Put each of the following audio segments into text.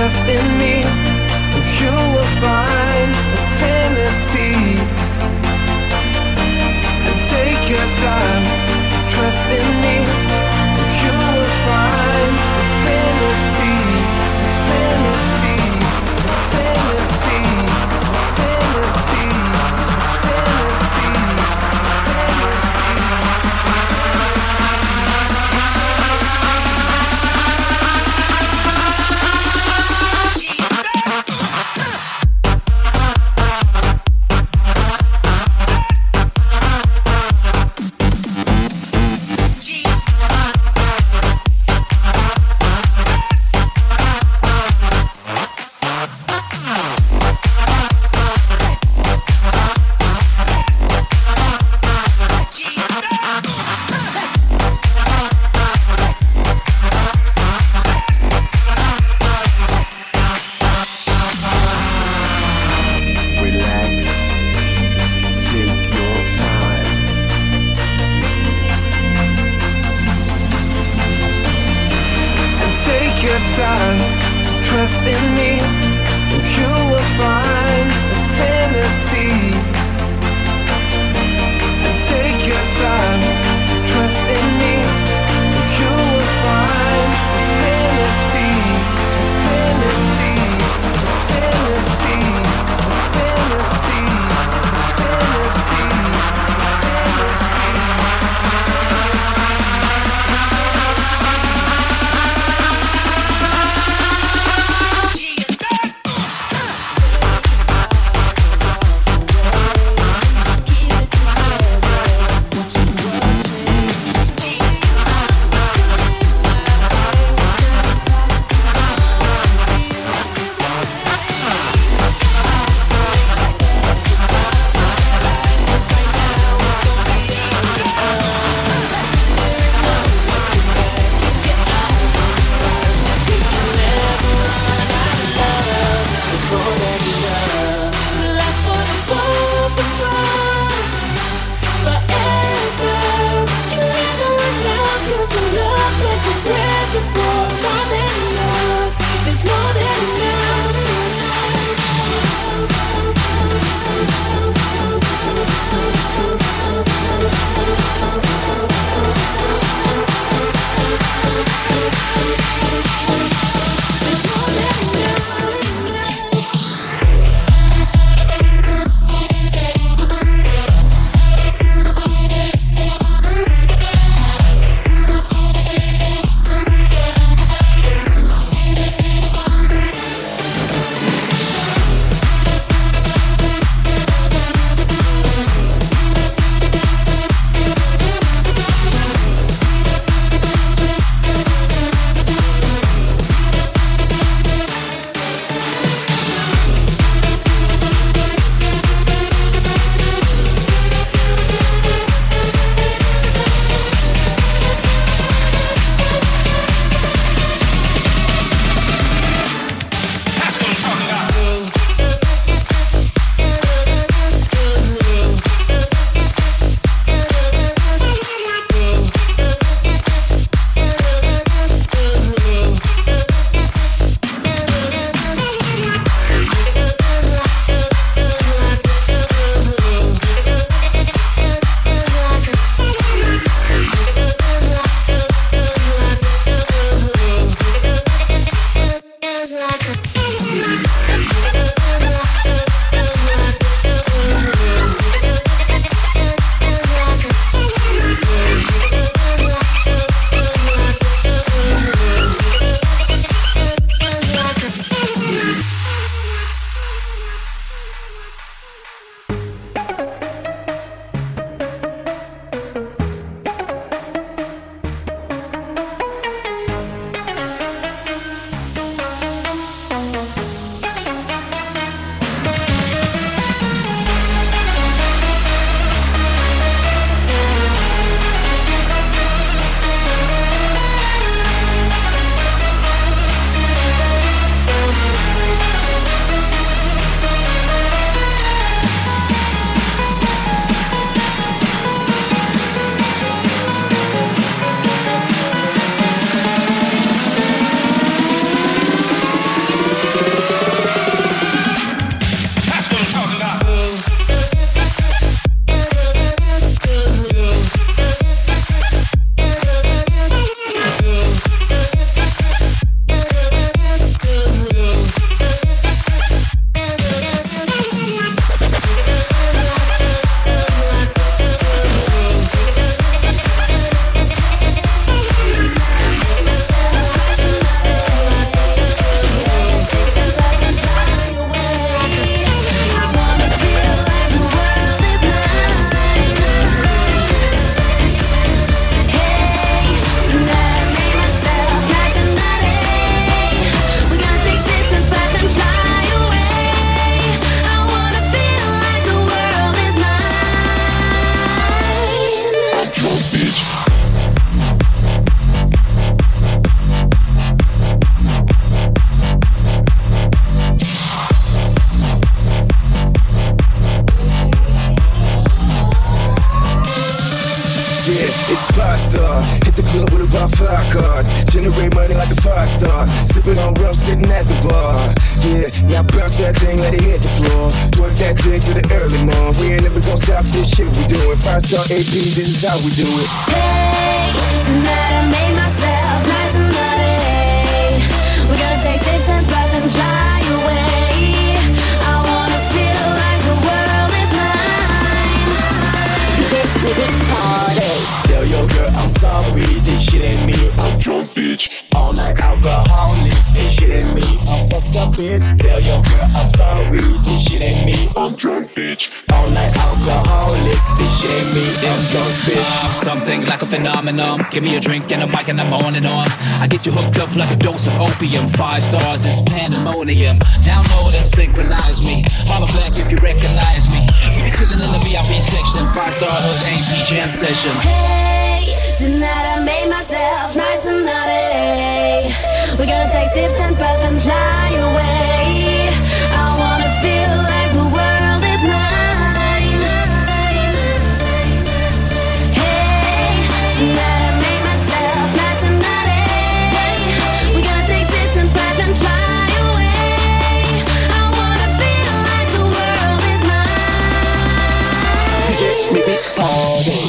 trust in me, and you will find infinity. And take your time, trust in me, and you will find infinity, infinity, infinity, infinity, infinity, trust in me, and you will find infinity. And take your time, trust in me, and you will find infinity, infinity, infinity, infinity, infinity, infinity. Yeah, it's five-star. Hit the club with about 5 cars. Generate money like a 5-star. Sipping on rum, sitting at the bar. Yeah, now bounce that thing, let it hit the floor. Twerk that thing to the early morn. We ain't never gonna stop this shit we doing. 5-star AP, this is how we do it. Hey, tonight I made myself nice and naughty. We gotta take sips and puffs and fly away. I wanna feel like the world is mine. Party. Tell your girl I'm sorry, this shit ain't me. I'm drunk, bitch. All night alcoholic, this shit ain't me. I'm fucked up, bitch. Tell your girl I'm sorry, this shit ain't me. I'm drunk, bitch. All night alcoholic, this shit ain't me. I'm drunk, bitch. I'm something like a phenomenon. Give me a drink and a mic and I'm on and on. I get you hooked up like a dose of opium. 5 stars is pandemonium. Download and synchronize me. Holla back if you recognize me. We be chillin' in the VIP section. 5-star hood AP jam session. Hey, tonight I made myself nice and naughty. We gotta take sips and puffs and fly away. I wanna feel like the world is mine. Hey, tonight I made myself nice and naughty. We gotta take sips and puffs and fly away. I wanna feel like the world is mine. Make it party.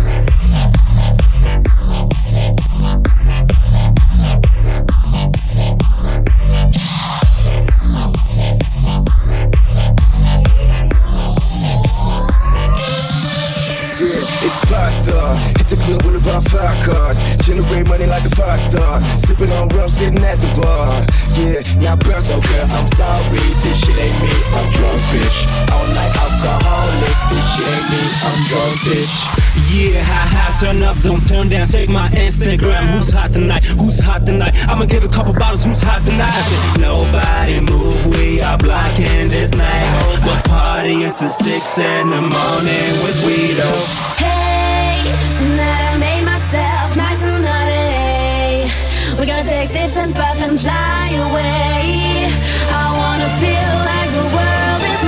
It's 5-star. Hit the club with about 5 cars. Generate money like a 5-star. Sipping on rum, sitting at the bar. Yeah, now bounce, oh girl, I'm sorry. This shit ain't me. I'm drunk, bitch. All night alcoholic. This shit ain't me. I'm drunk, bitch. Yeah, high, turn up, don't turn down. Take my Instagram. Who's hot tonight? Who's hot tonight? I'ma give a couple bottles. Who's hot tonight? I said, nobody move. We are blocking this night. We'll party until 6 in the morning with Guido. Hey, tonight I made myself nice and naughty. We gotta take sips and puffs and fly away. I wanna feel like the world is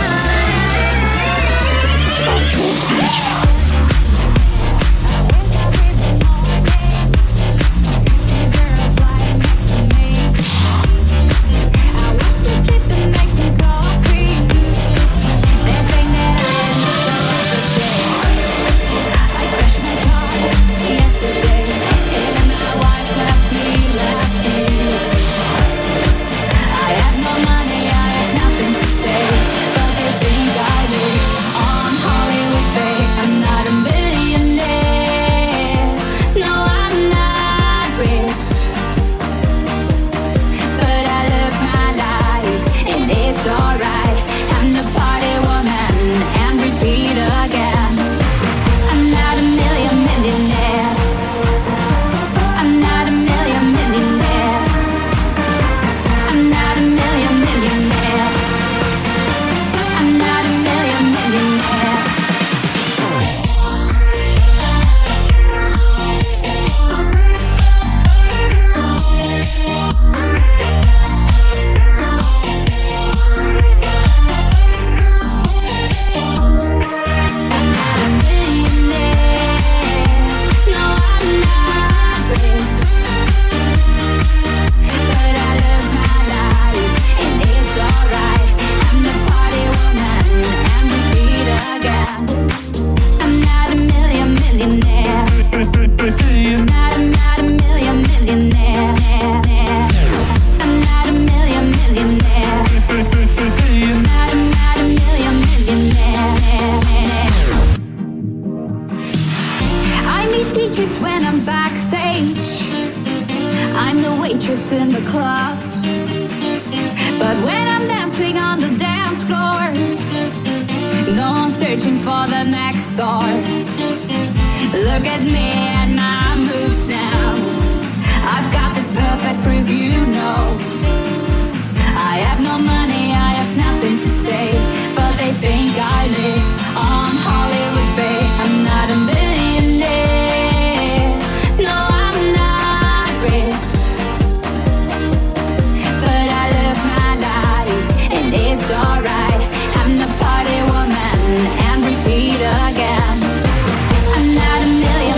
mine. I'm drunk, bitch. In the club, but when I'm dancing on the dance floor, no, I'm searching for the next star. Look at me and my moves now. I've got the perfect groove, you know. I have no money, I have nothing to say, but they think I live on Hollywood Bay. I'm not a millionaire, no, I'm not rich, but I live my life and it's alright. I'm the party woman and repeat again. I'm not a millionaire.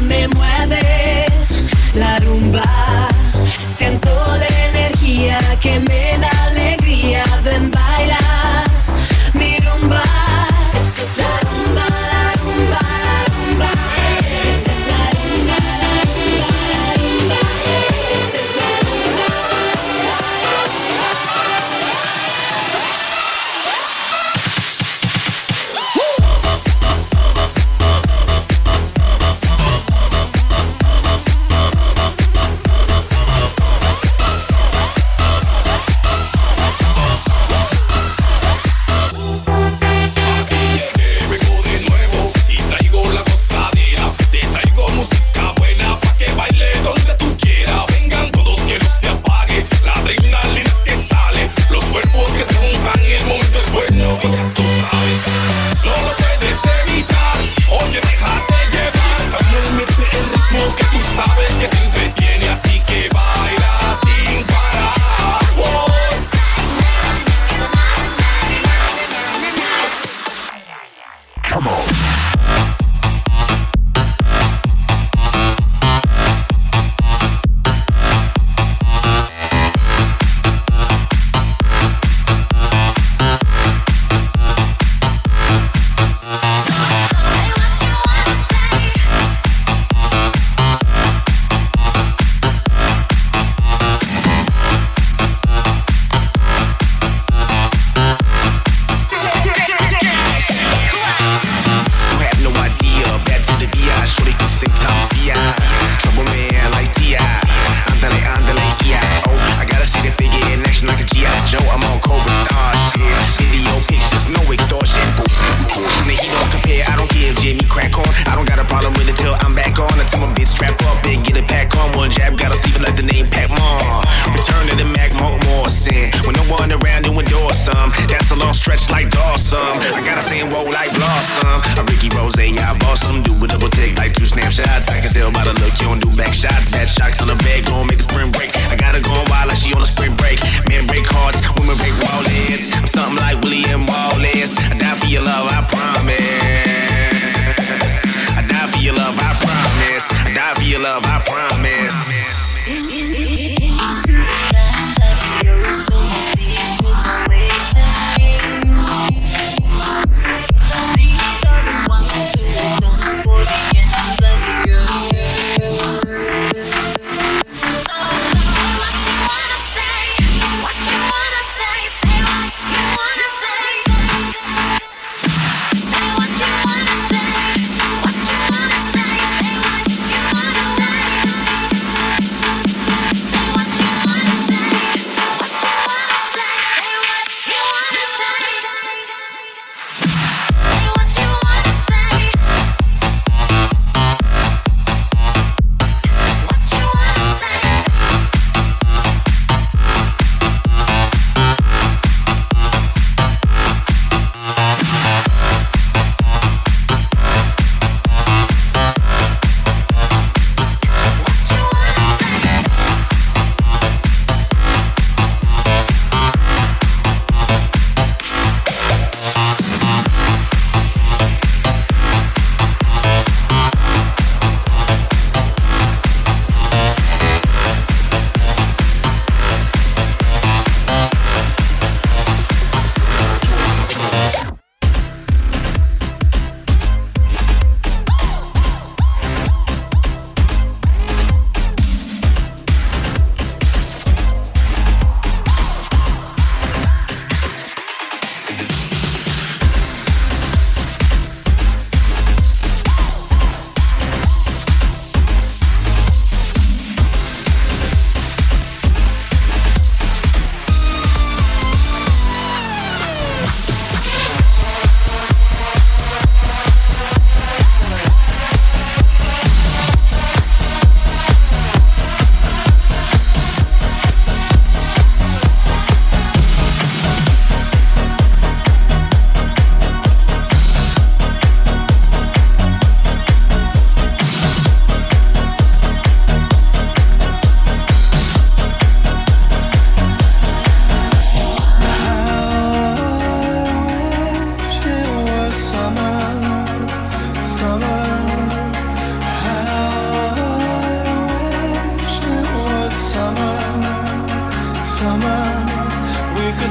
me mueve la rumba. Siento la energía que me da alegría. Ven, baila mi rumba. Esta es la rumba, la rumba, la rumba. Esta es la rumba, la rumba, la rumba. Esta es la rumba.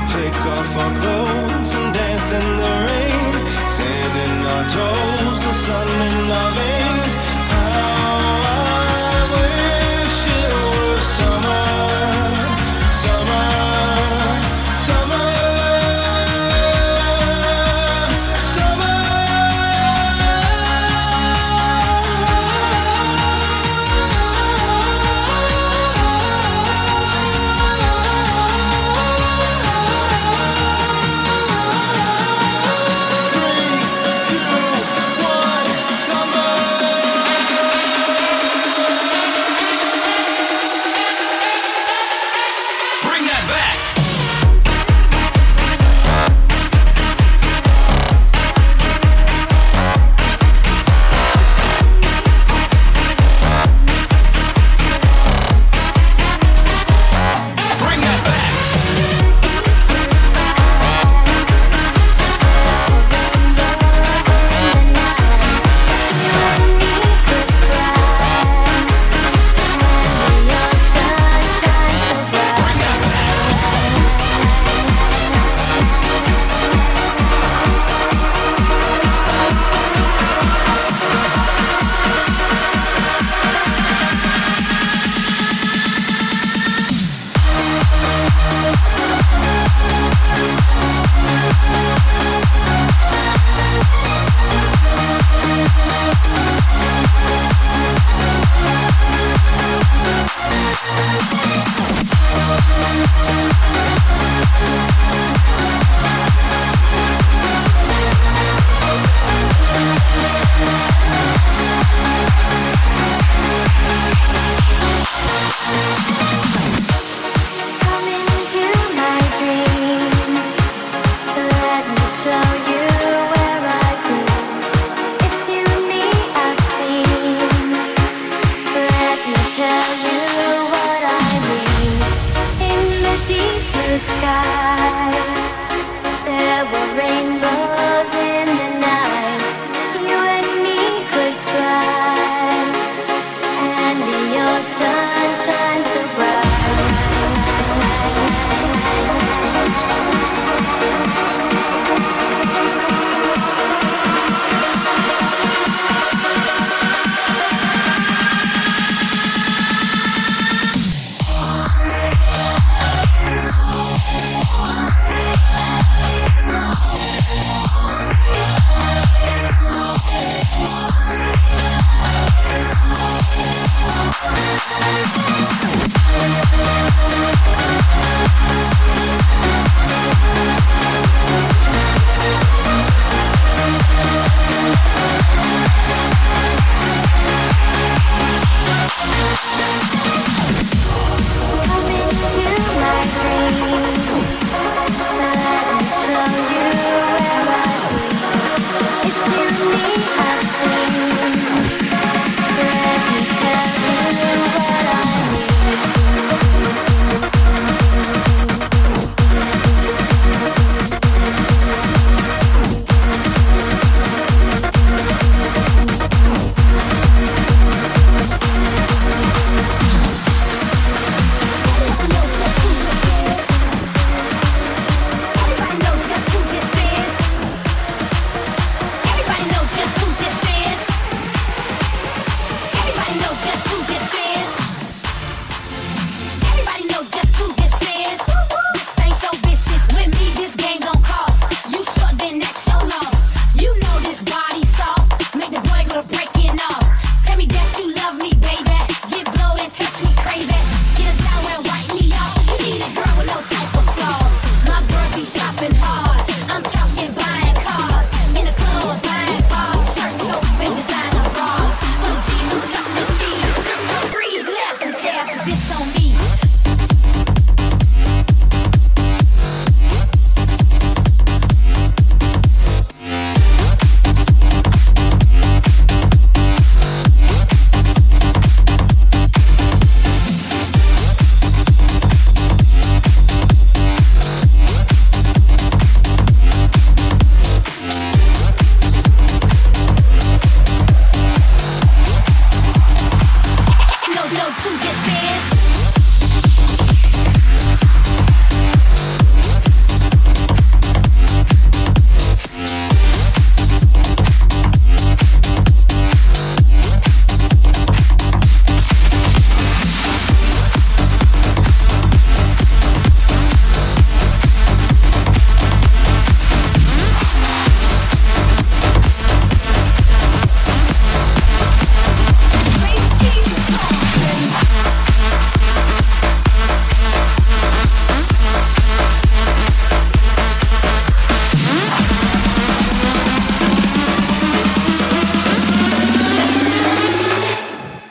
take off our clothes and dance in the rain. Sand in our toes, the sun in our veins. How I wish it was summer, summer, summer.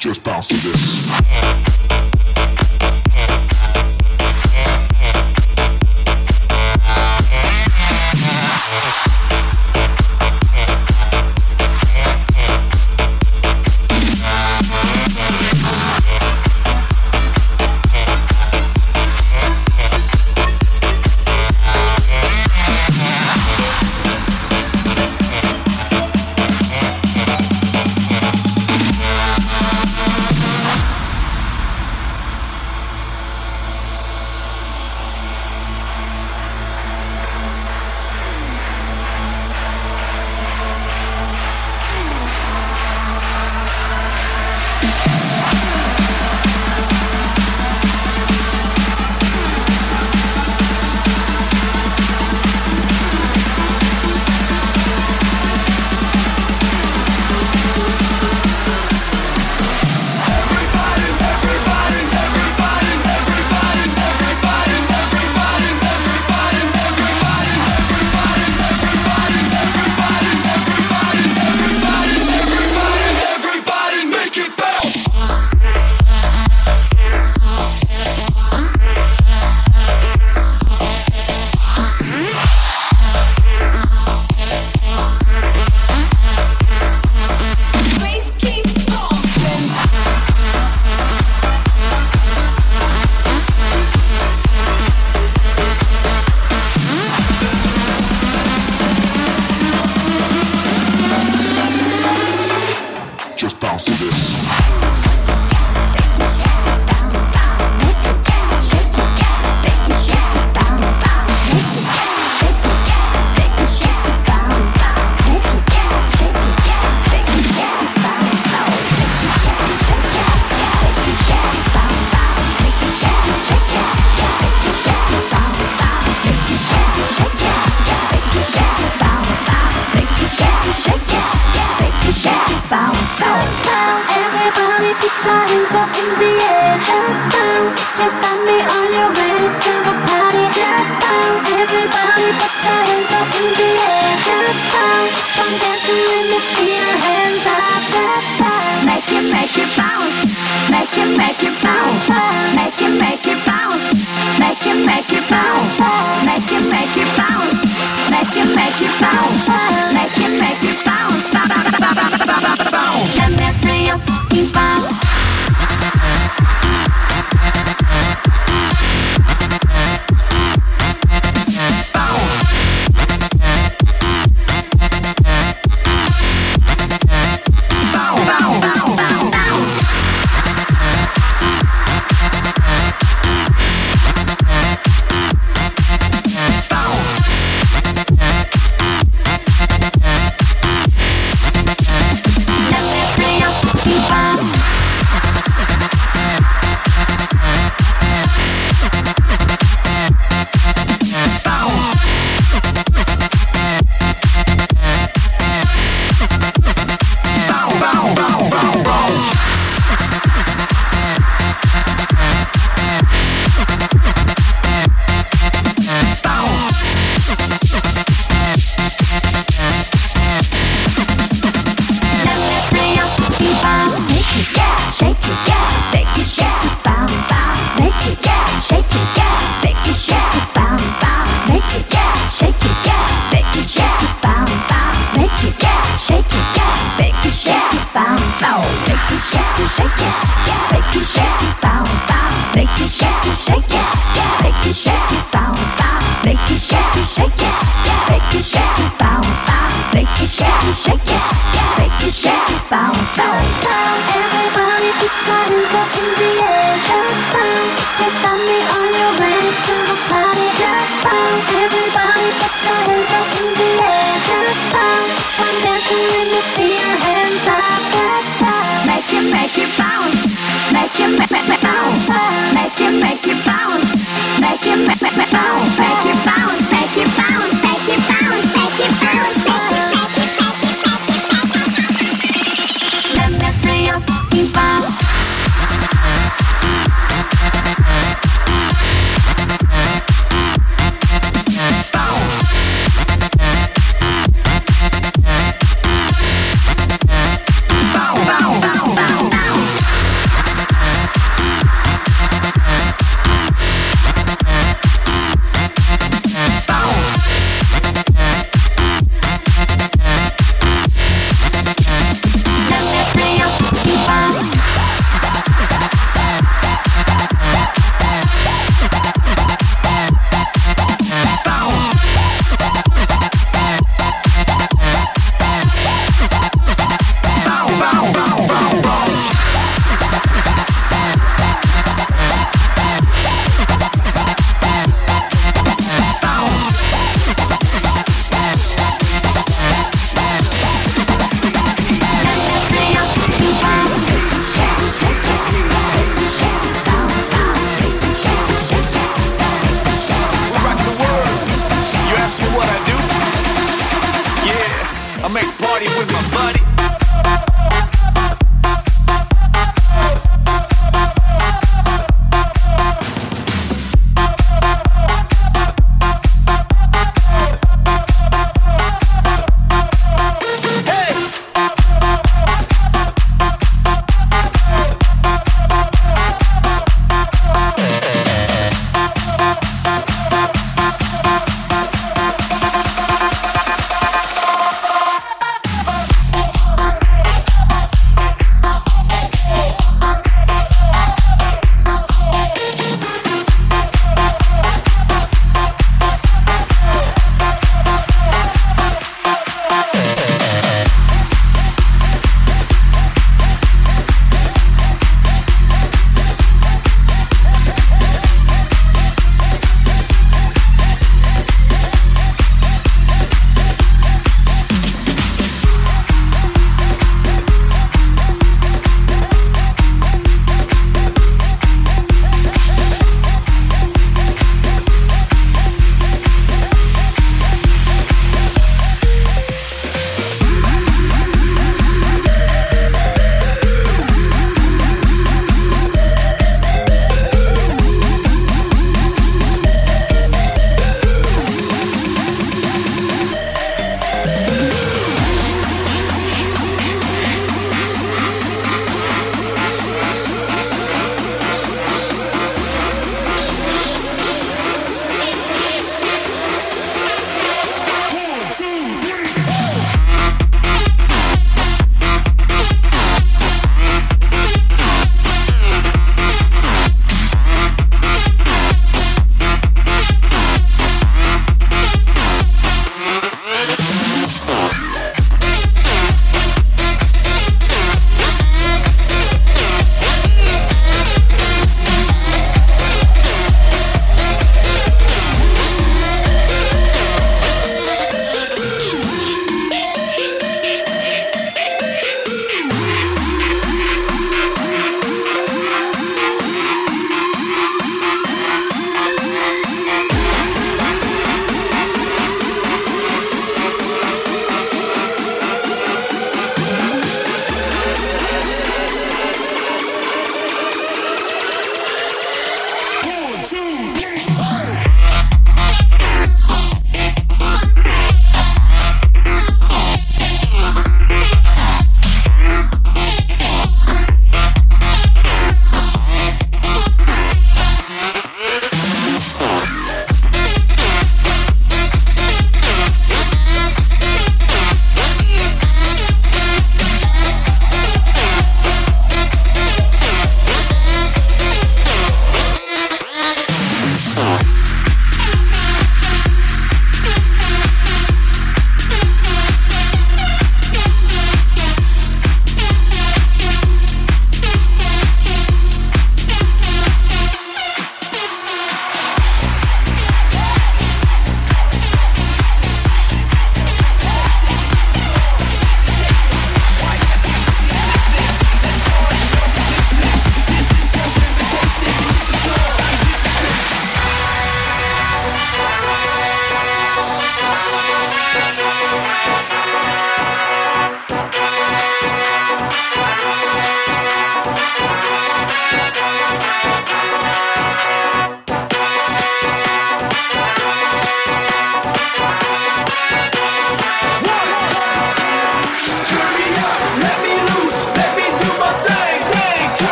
Just bounce to this.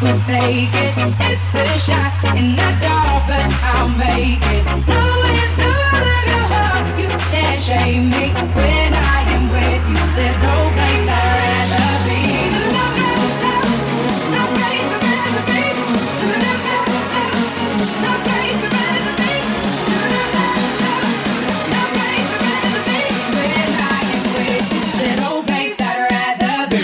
will take it. It's a shot in the dark, but I'll make it. No, with the little heart, you can't shame me. When I am with you, there's no place I'd rather be. No place I'd rather be. No place I'd rather be. No place I'd rather be. When I am with you, there's no place I'd rather be.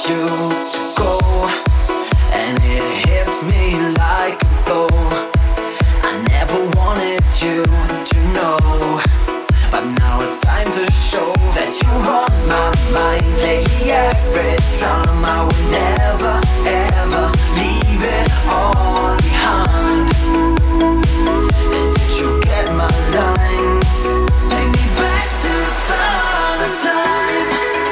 you to go, and it hits me like a blow. I never wanted you to know, but now it's time to show that you're on my mind lately. Every time I would never ever leave it all behind. And did you get my lines? Take me back to summertime.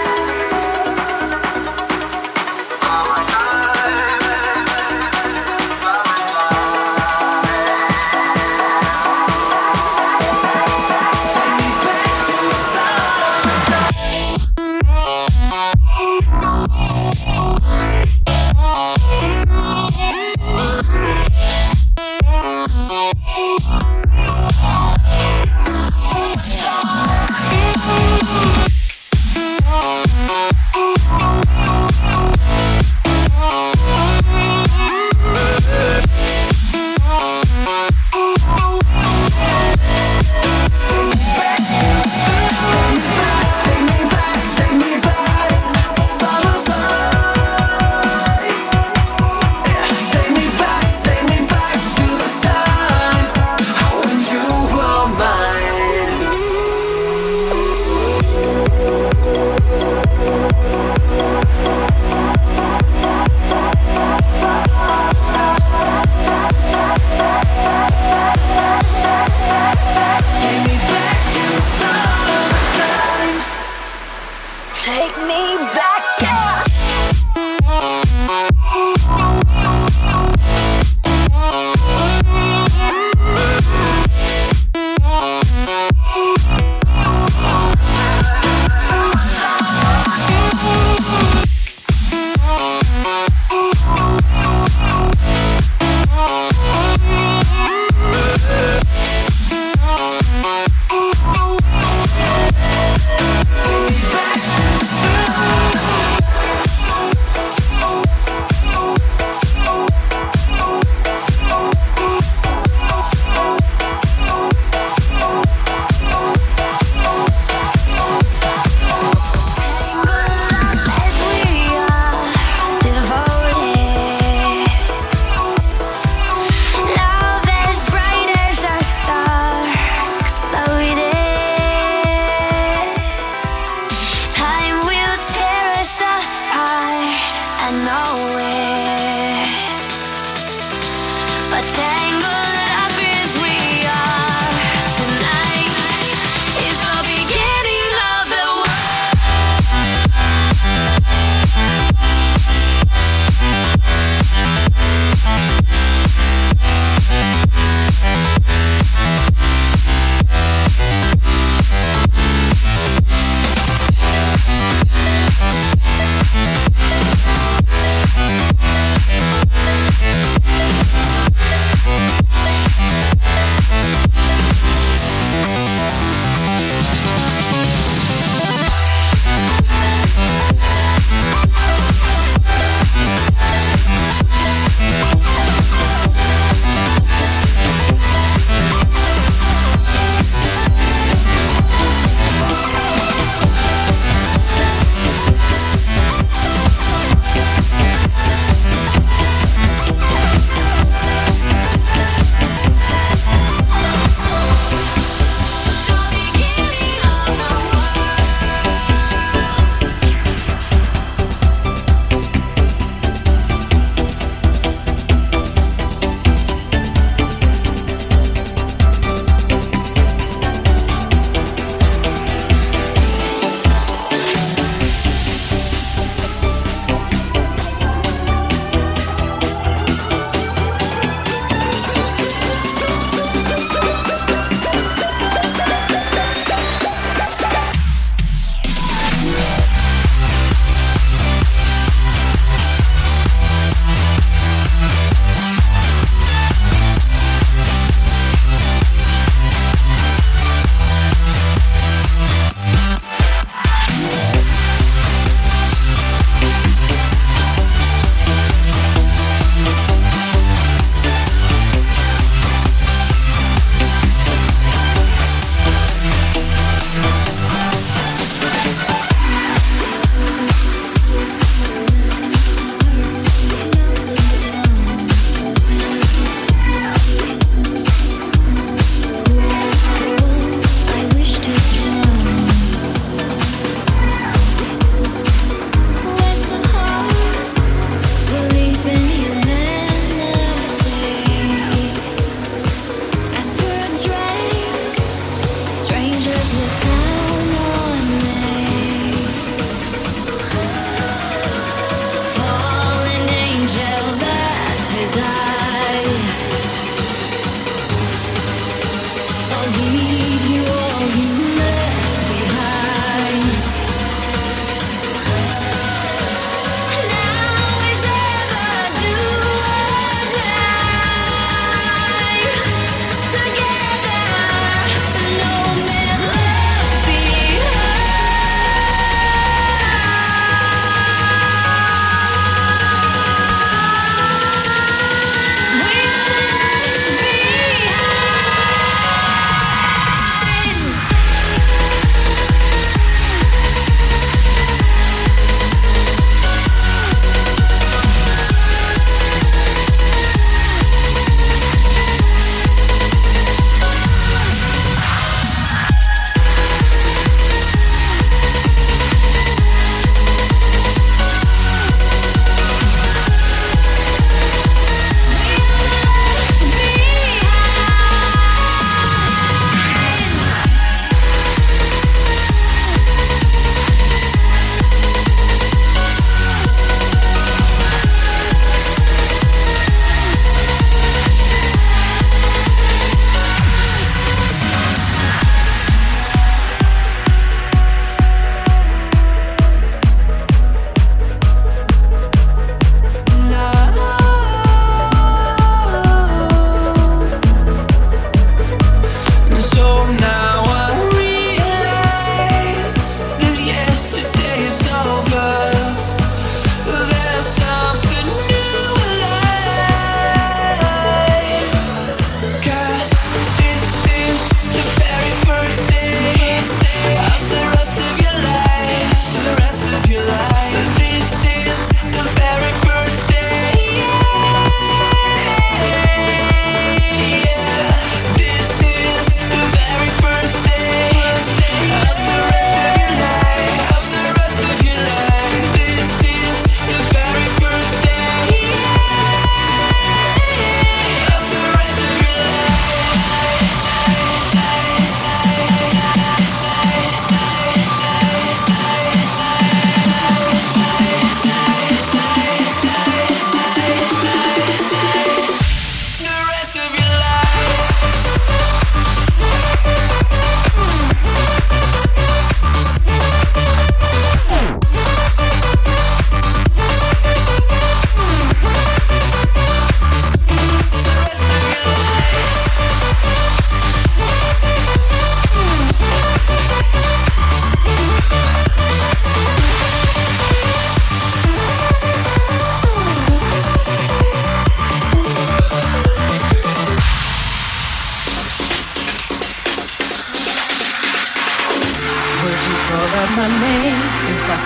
Take me back, yeah.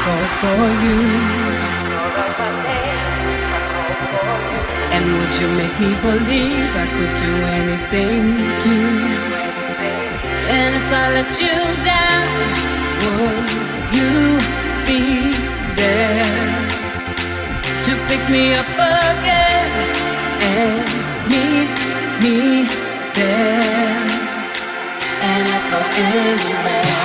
fall for you? And would you make me believe I could do anything to you? And if I let you down, would you be there to pick me up again and meet me there? And I'd go anywhere.